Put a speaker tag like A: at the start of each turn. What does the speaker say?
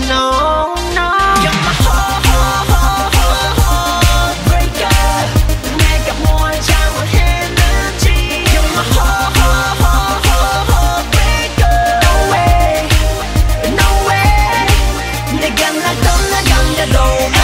A: no, no. You're my heartbreaker. 내가 뭘 잘못했는지. You're my heartbreaker. No way, no way. 내가 날 떠나간대도